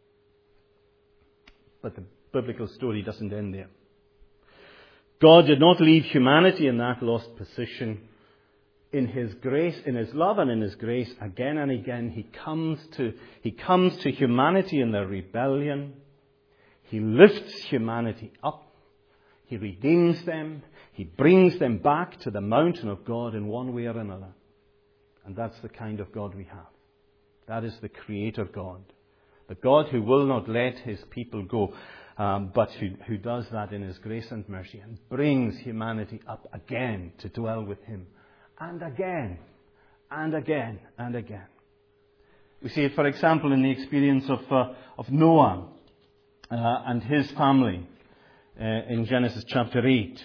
But the biblical story doesn't end there. God did not leave humanity in that lost position. In his grace, in his love and in his grace, again and again, he comes to humanity in their rebellion. He lifts humanity up. He redeems them. He brings them back to the mountain of God in one way or another. And that's the kind of God we have. That is the Creator God. The God who will not let his people go, but who does that in his grace and mercy and brings humanity up again to dwell with him. And again, and again, and again. We see it, for example, in the experience of Noah and his family in Genesis chapter 8.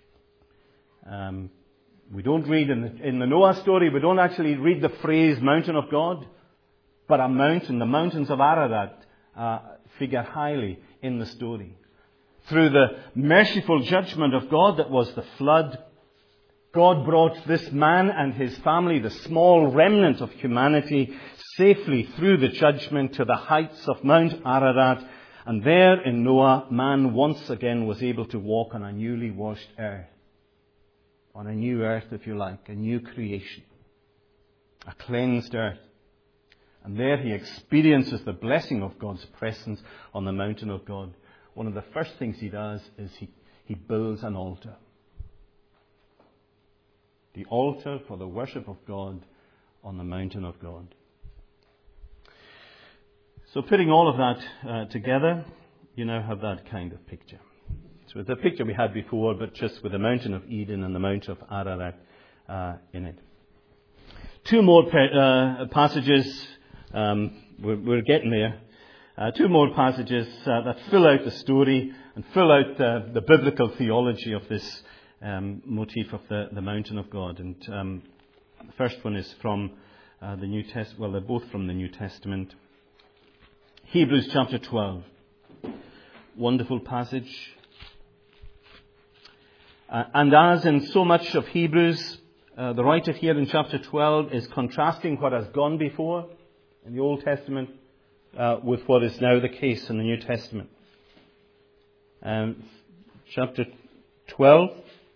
We don't read in the Noah story, we don't actually read the phrase mountain of God, but a mountain, the mountains of Ararat, figure highly in the story. Through the merciful judgment of God that was the flood, God brought this man and his family, the small remnant of humanity, safely through the judgment to the heights of Mount Ararat. And there in Noah, man once again was able to walk on a newly washed earth. On a new earth, if you like, a new creation. A cleansed earth. And there he experiences the blessing of God's presence on the mountain of God. One of the first things he does is he builds an altar. The altar for the worship of God on the mountain of God. So putting all of that together, you now have that kind of picture. So it's the picture we had before, but just with the mountain of Eden and the mountain of Ararat in it. Two more passages. We're getting there. Two more passages that fill out the story and fill out the biblical theology of this motif of the mountain of God. And the first one is from the New Testament. Well, they're both from the New Testament. Hebrews chapter 12. Wonderful passage. And as in so much of Hebrews, the writer here in chapter 12 is contrasting what has gone before in the Old Testament with what is now the case in the New Testament. Chapter 12.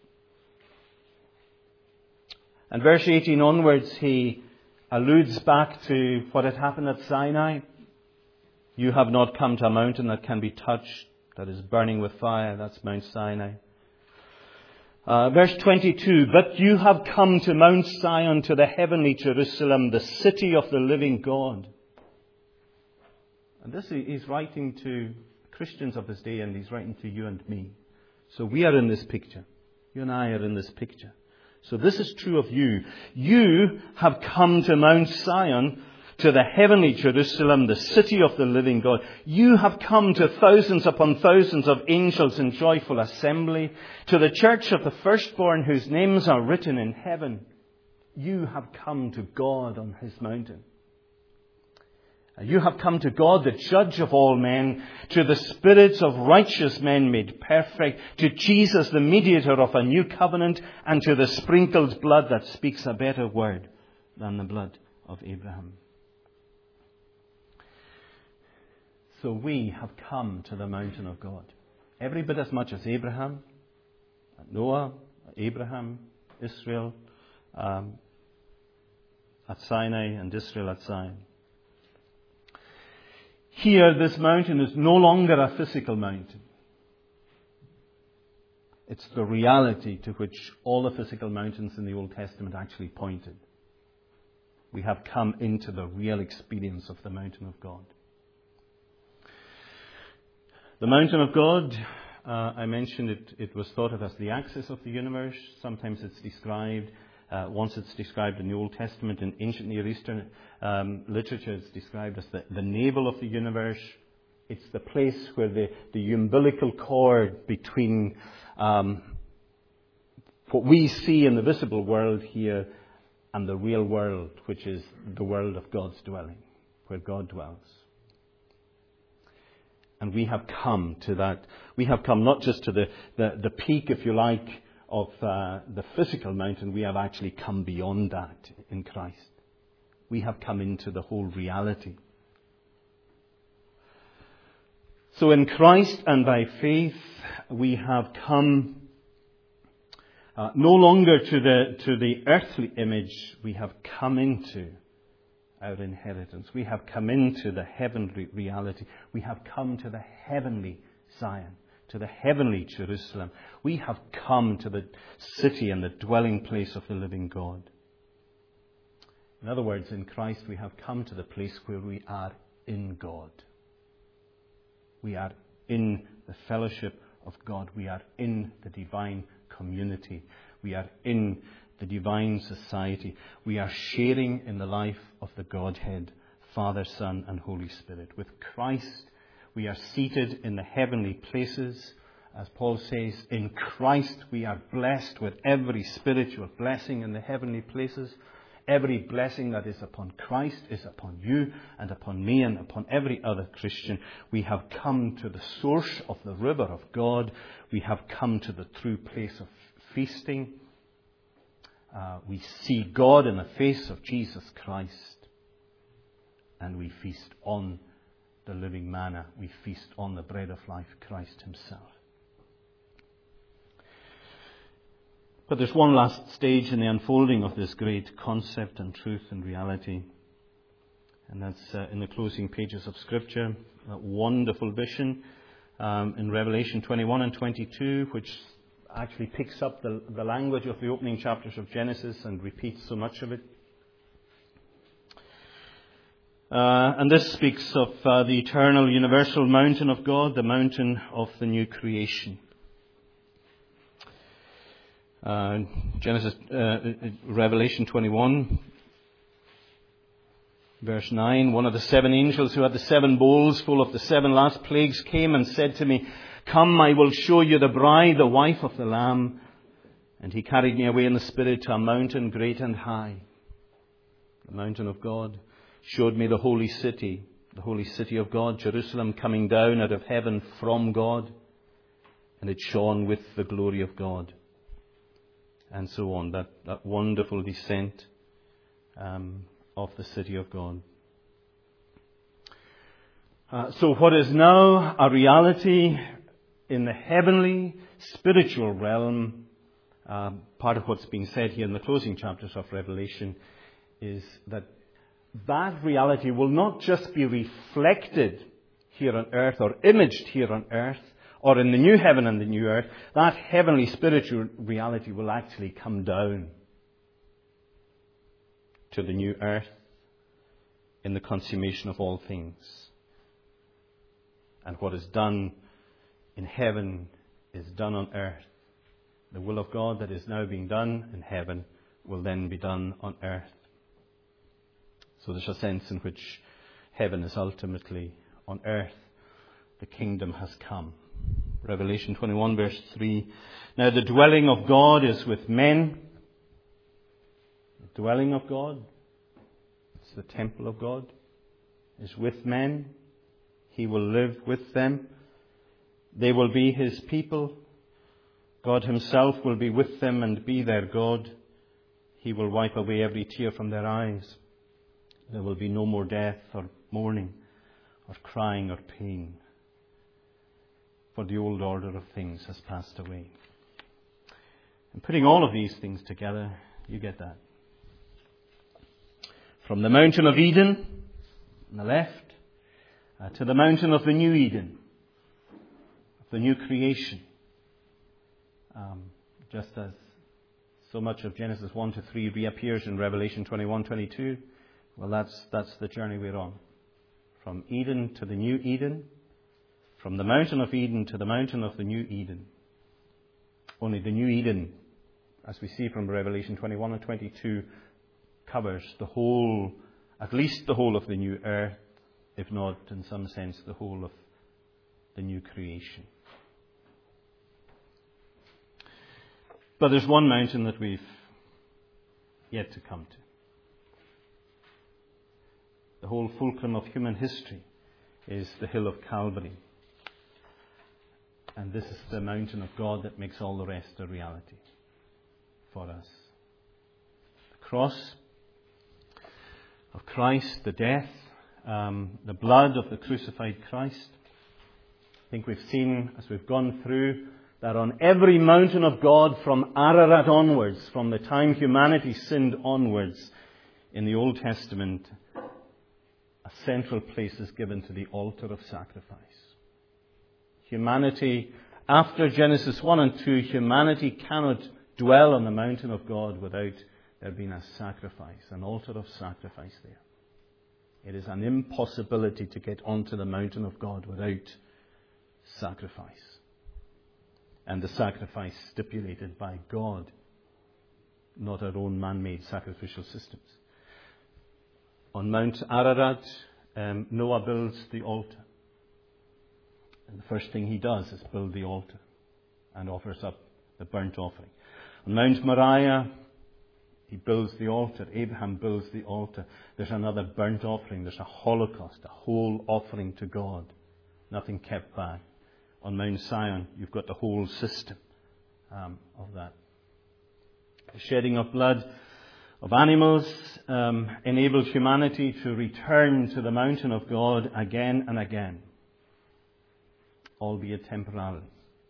And verse 18 onwards, he alludes back to what had happened at Sinai. You have not come to a mountain that can be touched, that is burning with fire. That's Mount Sinai. Verse 22, but you have come to Mount Zion, to the heavenly Jerusalem, the city of the living God. And this he's writing to Christians of his day, and he's writing to you and me. So we are in this picture. You and I are in this picture. So this is true of you. You have come to Mount Zion, to the heavenly Jerusalem, the city of the living God. You have come to thousands upon thousands of angels in joyful assembly, to the church of the firstborn whose names are written in heaven. You have come to God on his mountain. You have come to God, the judge of all men, to the spirits of righteous men made perfect, to Jesus, the mediator of a new covenant, and to the sprinkled blood that speaks a better word than the blood of Abraham. So we have come to the mountain of God. Every bit as much as Abraham, Noah, Abraham, Israel at Sinai, and Israel at Zion. Here, this mountain is no longer a physical mountain. It's the reality to which all the physical mountains in the Old Testament actually pointed. We have come into the real experience of the mountain of God. The mountain of God, I mentioned it was thought of as the axis of the universe. Sometimes it's described, once it's described in the Old Testament, in ancient Near Eastern literature, it's described as the navel of the universe. It's the place where the umbilical cord between what we see in the visible world here and the real world, which is the world of God's dwelling, where God dwells. And we have come to that. We have come not just to the peak, if you like, of the physical mountain. We have actually come beyond that in Christ. We have come into the whole reality. So in Christ and by faith, we have come no longer to the earthly image. We have come into our inheritance. We have come into the heavenly reality. We have come to the heavenly Zion, to the heavenly Jerusalem. We have come to the city and the dwelling place of the living God. In other words, in Christ we have come to the place where we are in God. We are in the fellowship of God. We are in the divine community. We are in the divine society. We are sharing in the life of the Godhead, Father, Son, and Holy Spirit. With Christ, we are seated in the heavenly places. As Paul says, in Christ we are blessed with every spiritual blessing in the heavenly places. Every blessing that is upon Christ is upon you and upon me and upon every other Christian. We have come to the source of the river of God. We have come to the true place of feasting. We see God in the face of Jesus Christ. And we feast on the living manna. We feast on the bread of life, Christ himself. But there's one last stage in the unfolding of this great concept and truth and reality. And that's in the closing pages of Scripture. That wonderful vision in Revelation 21 and 22, which actually picks up the language of the opening chapters of Genesis and repeats so much of it. And this speaks of the eternal universal mountain of God, the mountain of the new creation. Revelation 21, verse 9, one of the 7 angels who had the 7 bowls full of the 7 last plagues came and said to me, "Come, I will show you the bride, the wife of the Lamb." And he carried me away in the Spirit to a mountain great and high, the mountain of God, showed me the holy city of God, Jerusalem, coming down out of heaven from God, and it shone with the glory of God. And so on, that wonderful descent of the city of God. So what is now a reality in the heavenly, spiritual realm, part of what's being said here in the closing chapters of Revelation, is that reality will not just be reflected here on earth or imaged here on earth, or in the new heaven and the new earth. That heavenly spiritual reality will actually come down to the new earth in the consummation of all things. And what is done in heaven is done on earth. The will of God that is now being done in heaven will then be done on earth. So there's a sense in which heaven is ultimately on earth. The kingdom has come. Revelation 21 verse 3. Now the dwelling of God is with men. The dwelling of God, it's the temple of God, is with men. He will live with them. They will be His people. God Himself will be with them and be their God. He will wipe away every tear from their eyes. There will be no more death or mourning or crying or pain. For the old order of things has passed away. And putting all of these things together, you get that. From the mountain of Eden, on the left, to the mountain of the new Eden, of the new creation. Just as so much of Genesis 1 to 3 reappears in Revelation 21, 22, well, that's the journey we're on. From Eden to the new Eden, from the mountain of Eden to the mountain of the new Eden. Only the new Eden, as we see from Revelation 21 and 22, covers the whole, at least the whole of the new earth, if not, in some sense, the whole of the new creation. But there's one mountain that we've yet to come to. The whole fulcrum of human history is the hill of Calvary. And this is the mountain of God that makes all the rest a reality for us. The cross of Christ, the death, the blood of the crucified Christ. I think we've seen, as we've gone through, that on every mountain of God from Ararat onwards, from the time humanity sinned onwards, in the Old Testament, a central place is given to the altar of sacrifice. Humanity, after Genesis 1 and 2, humanity cannot dwell on the mountain of God without there being a sacrifice, an altar of sacrifice there. It is an impossibility to get onto the mountain of God without sacrifice. And the sacrifice stipulated by God, not our own man-made sacrificial systems. On Mount Ararat, Noah builds the altar. And the first thing he does is build the altar and offers up the burnt offering. On Mount Moriah, he builds the altar. Abraham builds the altar. There's another burnt offering. There's a holocaust, a whole offering to God. Nothing kept back. On Mount Zion, you've got the whole system of that. The shedding of blood of animals enabled humanity to return to the mountain of God again and again, albeit temporarily.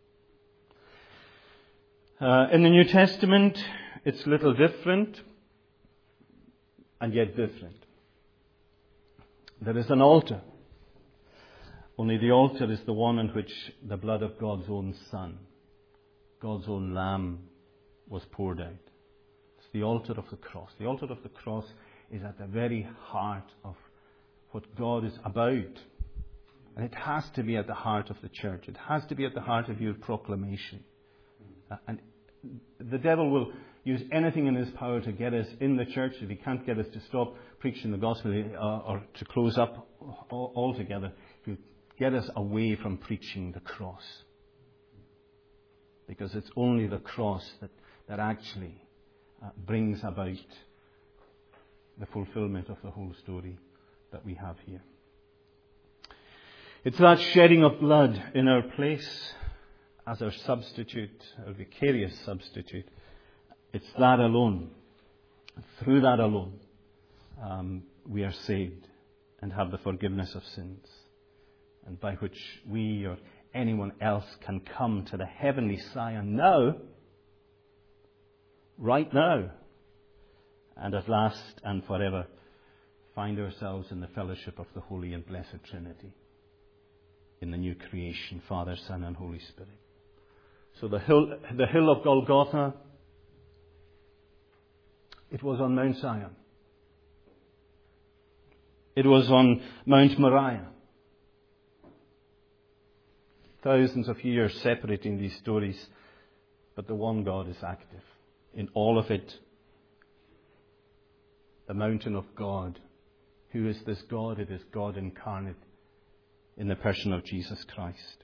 In the New Testament, it's a little different, and yet different. There is an altar. Only the altar is the one in which the blood of God's own Son, God's own Lamb, was poured out. It's the altar of the cross. The altar of the cross is at the very heart of what God is about. And it has to be at the heart of the church. It has to be at the heart of your proclamation. And the devil will use anything in his power to get us in the church. If he can't get us to stop preaching the gospel or to close up altogether, he'll get us away from preaching the cross. Because it's only the cross that actually brings about the fulfillment of the whole story that we have here. It's that shedding of blood in our place as our substitute, our vicarious substitute. It's that alone. Through that alone, we are saved and have the forgiveness of sins, and by which we or anyone else can come to the heavenly Zion now, right now, and at last and forever find ourselves in the fellowship of the Holy and Blessed Trinity in the new creation, Father, Son, and Holy Spirit. So the hill of Golgotha, it was on Mount Zion. It was on Mount Moriah. Thousands of years separating these stories, but the one God is active in all of it. The mountain of God. Who is this God? It is God incarnate in the person of Jesus Christ.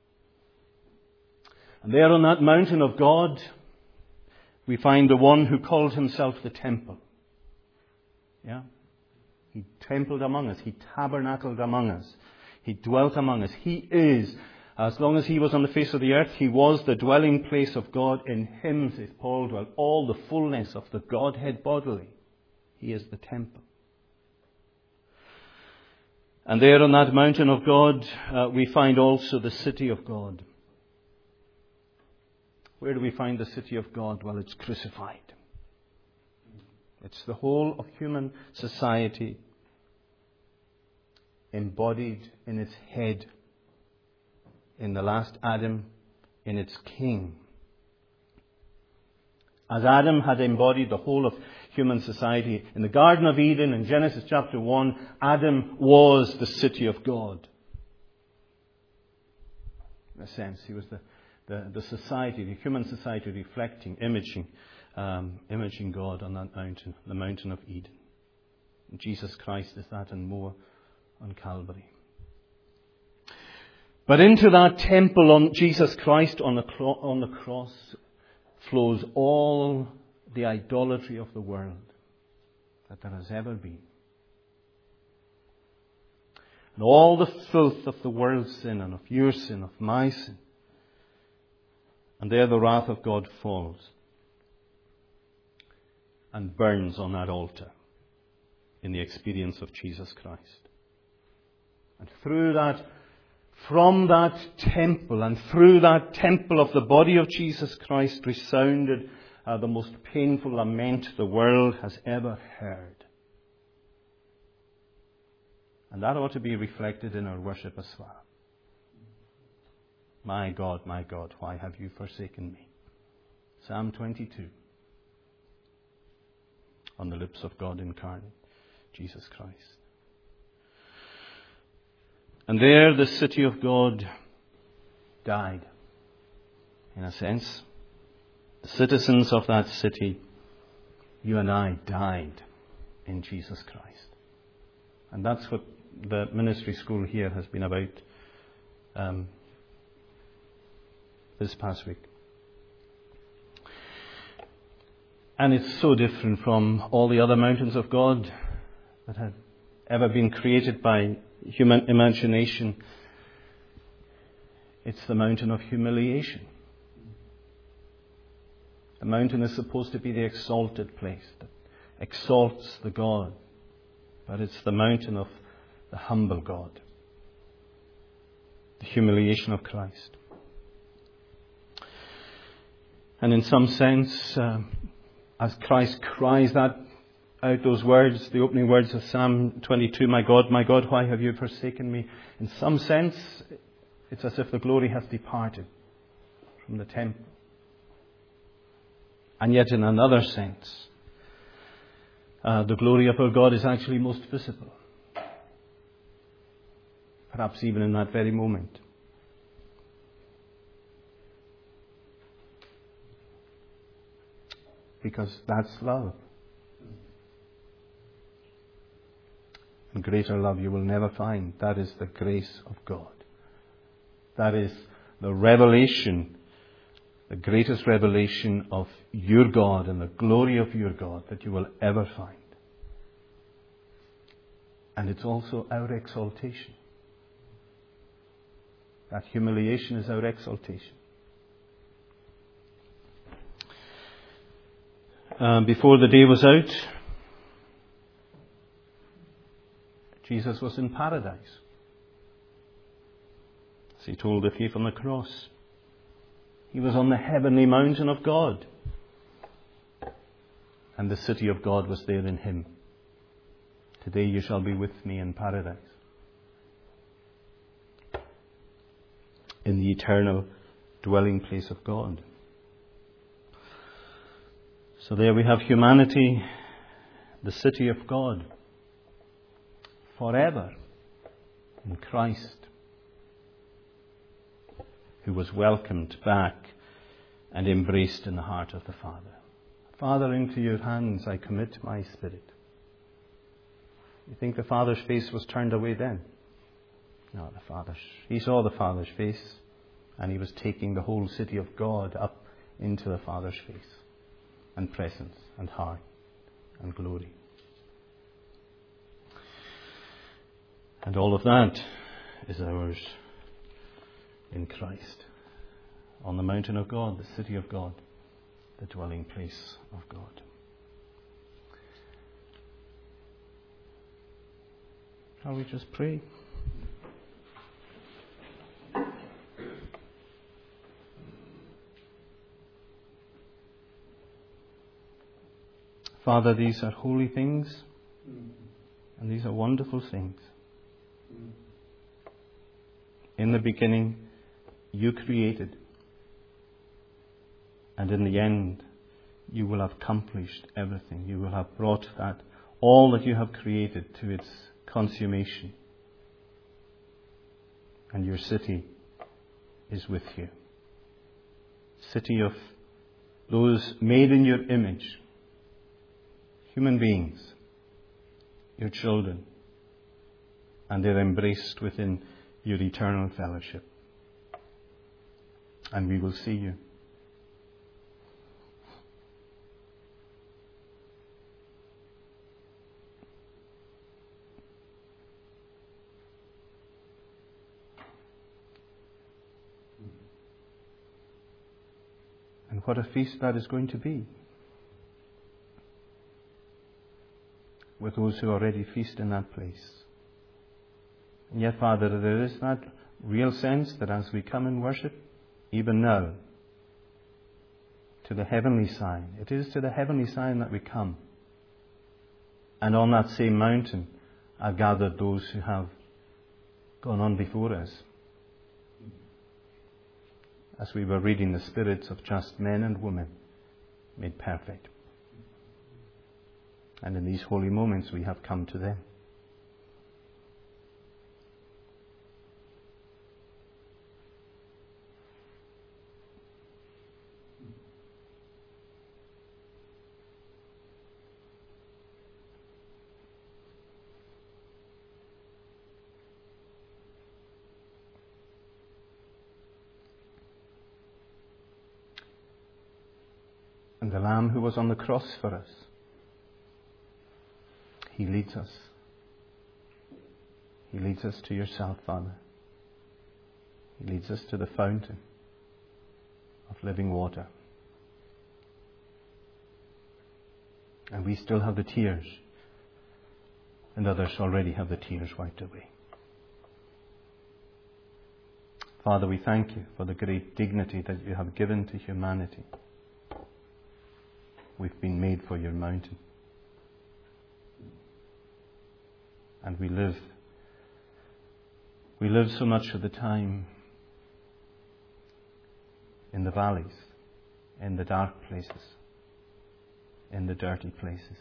And there on that mountain of God, we find the one who called himself the temple. Yeah? He templed among us. He tabernacled among us. He dwelt among us. He is, as long as he was on the face of the earth, he was the dwelling place of God. In him, says Paul, dwelt all the fullness of the Godhead bodily. He is the temple. And there on that mountain of God, we find also the city of God. Where do we find the city of God? Well, it's crucified. It's the whole of human society embodied in its head, in the last Adam, in its king. As Adam had embodied the whole of human society in the Garden of Eden in Genesis chapter 1, Adam was the city of God. in a sense. He was the society, the human society reflecting, imaging God on that mountain, the mountain of Eden. And Jesus Christ is that and more on Calvary. But into that temple on Jesus Christ on the cross flows all the idolatry of the world that there has ever been. And all the filth of the world's sin and of your sin, of my sin. And there the wrath of God falls and burns on that altar in the experience of Jesus Christ. And through that, from that temple and through that temple of the body of Jesus Christ resounded the most painful lament the world has ever heard. And that ought to be reflected in our worship as well. My God, why have you forsaken me? Psalm 22. On the lips of God incarnate, Jesus Christ. And there the city of God died, in a sense. The citizens of that city, you and I, died in Jesus Christ. And that's what the ministry school here has been about this past week. And it's so different from all the other mountains of God that have ever been created by human imagination. It's the mountain of humiliation. The mountain is supposed to be the exalted place that exalts the God. But it's the mountain of the humble God. The humiliation of Christ. And in some sense, as Christ cries that out, those words, the opening words of Psalm 22, my God, why have you forsaken me? In some sense, it's as if the glory has departed from the temple. And yet in another sense, the glory of our God is actually most visible. Perhaps even in that very moment. Because that's love. And greater love you will never find. That is the grace of God. That is the revelation, the greatest revelation of your God and the glory of your God that you will ever find. And it's also our exaltation. That humiliation is our exaltation. Before the day was out, Jesus was in paradise. As he told the thief on the cross. He was on the heavenly mountain of God. And the city of God was there in him. Today you shall be with me in paradise. In the eternal dwelling place of God. So there we have humanity, the city of God, forever in Christ, who was welcomed back and embraced in the heart of the Father. Father, into your hands I commit my spirit. You think the Father's face was turned away then? No, he saw the Father's face, and he was taking the whole city of God up into the Father's face. And presence, and heart, and glory. And all of that is ours in Christ. On the mountain of God, the city of God, the dwelling place of God. Shall we just pray? Father, these are holy things, and these are wonderful things. In the beginning, you created, and in the end, you will have accomplished everything. You will have brought that, all that you have created, to its consummation. And your city is with you. City of those made in your image, human beings, your children, and they're embraced within your eternal fellowship. And we will see you. And what a feast that is going to be. With those who already feast in that place. And yet, Father, there is that real sense that as we come and worship, even now, to the heavenly sign, it is to the heavenly sign that we come. And on that same mountain are gathered those who have gone on before us. As we were reading the spirits of just men and women made perfect. And in these holy moments we have come to them. And the Lamb who was on the cross for us, He leads us. He leads us to yourself, Father. He leads us to the fountain of living water. And we still have the tears, and others already have the tears wiped away. Father, we thank you for the great dignity that you have given to humanity. We've been made for your mountain. And we live so much of the time in the valleys, in the dark places, in the dirty places,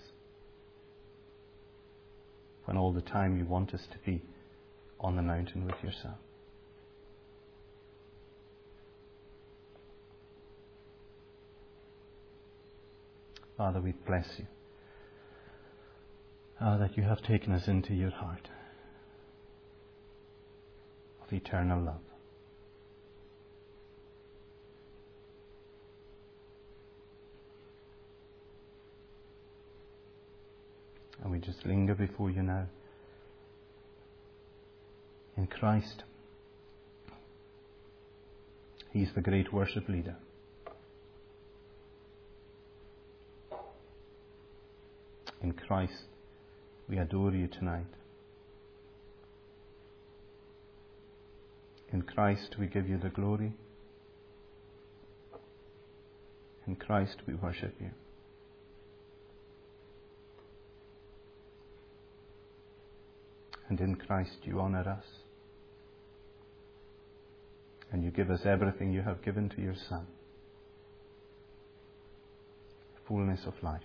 when all the time you want us to be on the mountain with yourself. Father, we bless you. That you have taken us into your heart of eternal love. And we just linger before you now in Christ. He's the great worship leader. In Christ, we adore you tonight. In Christ, we give you the glory. In Christ, we worship you. And in Christ, you honor us. And you give us everything you have given to your Son. Fullness of life.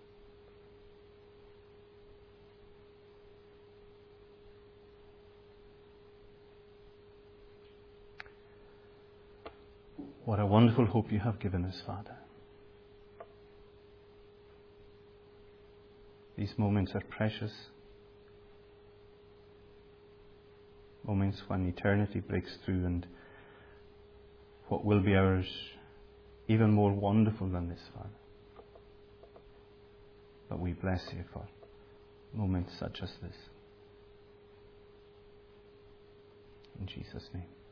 What a wonderful hope you have given us, Father. These moments are precious. Moments when eternity breaks through and what will be ours even more wonderful than this, Father. But we bless you for moments such as this. In Jesus' name.